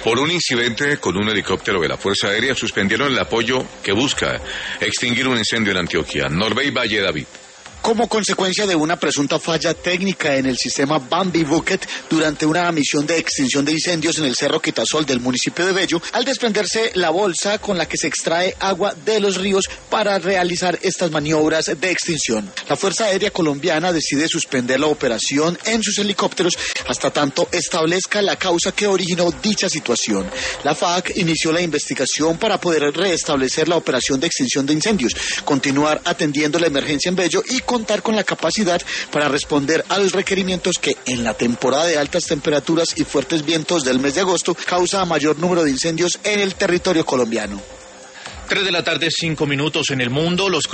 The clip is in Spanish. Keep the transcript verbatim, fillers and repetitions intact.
Por un incidente con un helicóptero de la Fuerza Aérea suspendieron el apoyo que busca extinguir un incendio en Antioquia. Norbey Valle, David. Como consecuencia de una presunta falla técnica en el sistema Bambi Bucket durante una misión de extinción de incendios en el Cerro Quitasol del municipio de Bello, al desprenderse la bolsa con la que se extrae agua de los ríos para realizar estas maniobras de extinción. La Fuerza Aérea Colombiana decide suspender la operación en sus helicópteros hasta tanto establezca la causa que originó dicha situación. La F A C inició la investigación para poder restablecer la operación de extinción de incendios, continuar atendiendo la emergencia en Bello y contar con la capacidad para responder a los requerimientos que en la temporada de altas temperaturas y fuertes vientos del mes de agosto causa mayor número de incendios en el territorio colombiano. Tres de la tarde, cinco minutos en el mundo. Los